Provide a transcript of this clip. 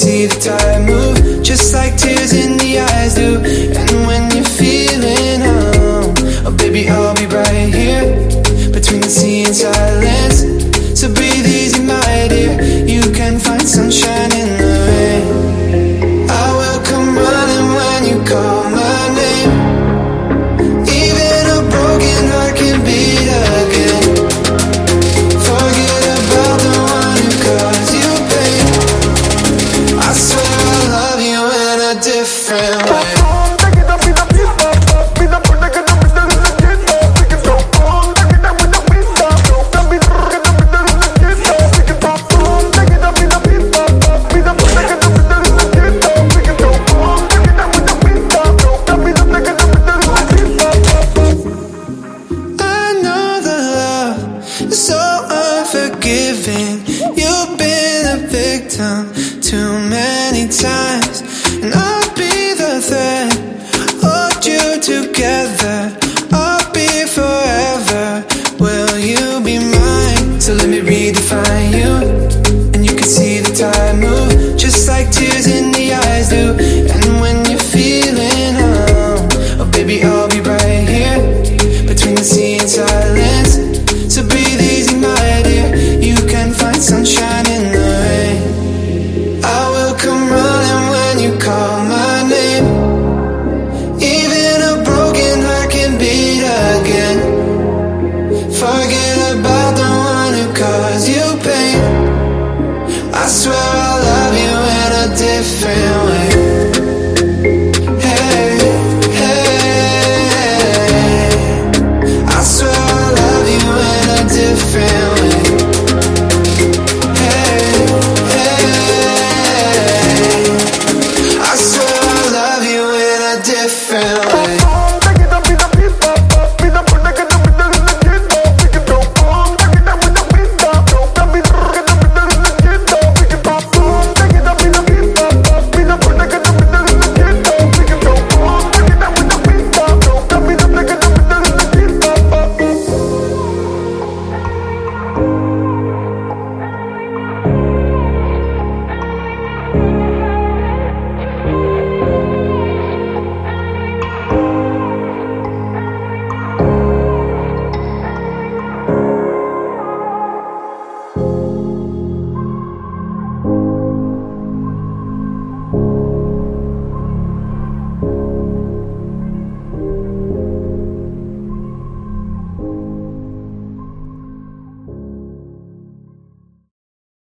see the tide move, just like tears in the eyes do. And when you're feeling oh baby, I'll be right here between the sea and silence. So breathe easy, my dear, you can find sunshine in the rain. I will come running when you call my name. Even a broken heart can beat again. Forget about the one who caused you pain. I swear I love you in a different way. So unforgiving, you've been a victim too many times.